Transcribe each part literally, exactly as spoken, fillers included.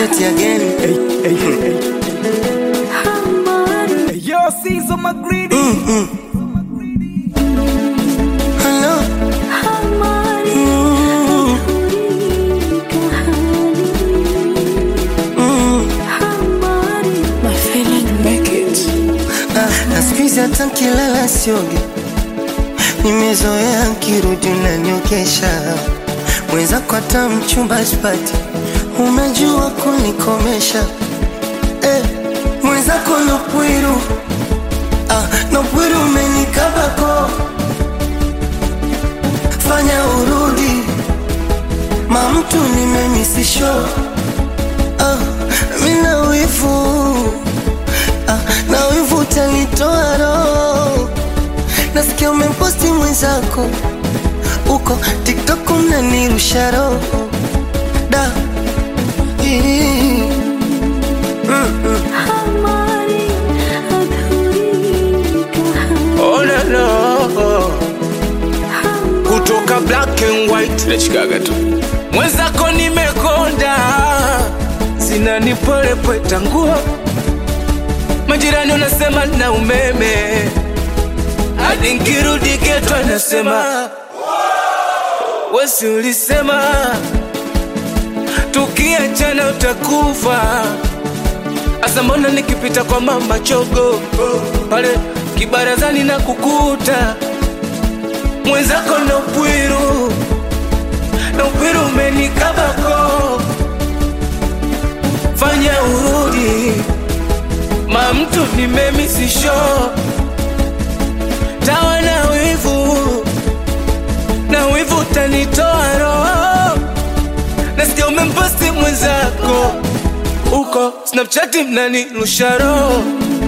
it again. Hey, hey, hey. Hey, yo, Caesar McGreedy. Mm-mm. Hello. Naskizi hata nkilala siogi, nimezoea nkirudi unaniokesha. Mwenzako hata mchumba sipati, umejua kunikomesha. Eh, mwenzako nopwiru, ah, nopwiru umenikabako. Fanya urudi, ma mtu nimemisisho. Ah, mina wivu, ah, na wivu utanitoa roho. Nasikia umeposti mwenzako uko TikTok unanirusha roho. Da mm-mm. Oh no no, kutoka black and white nachikaga tu. Mwenzako nimekonda, sina nipole pweta nguo. Majirani unasema na umeme, hadi nkirudi geto anasema wesi ulisema tukiachana utakufa. Asa mbona nikipita kwa mama chogo pale kibarazani na kukuta mwenzako na upwiru, na upwiru umenikabako. Fanya urudi, ma mtu nimemisisho. Tawa na wivu, na wivu utanitoa roho. Nasikia umemposti mwenzako uko Snapchat mnanirusha roho.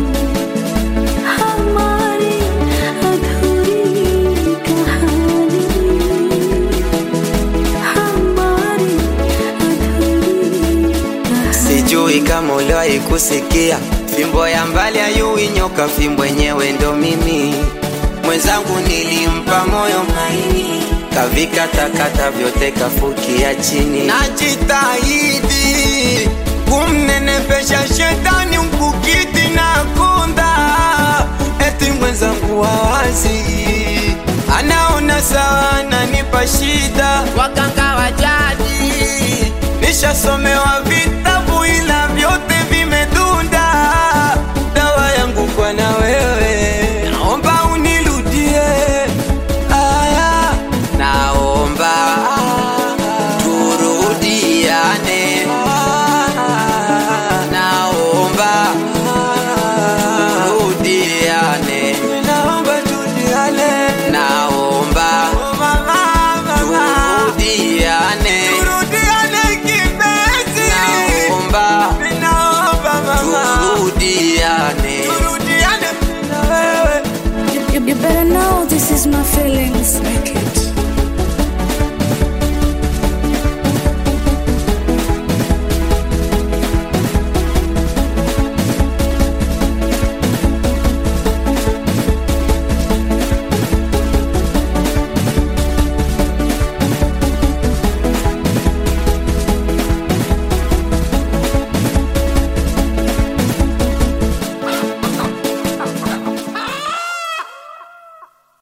Sijui kama uliwahi kusikia fimbo ya mbali hayui nyoka, fimbo yenyewe ndo mimi. Mwenzangu nilimpa moyo maini, kavika takata vyote kafukia chini. Najitahidi kumnenepesha shetani mkukiti na kunda, eti mwenzangu wawazi anaona sawa ananipa shida. Waganga wa jadi nishasomewa vitabu ila vyote vimedunda. Dawa yangu kwa na wewe, naomba unirudie. Aya, naomba turudiane. Naomba turudiane. Naomba turudiane. Naomba turudiane. Turudiane kipenzi. Naomba turudiane. Turudiane na wewe. You, you better know this is my feelings.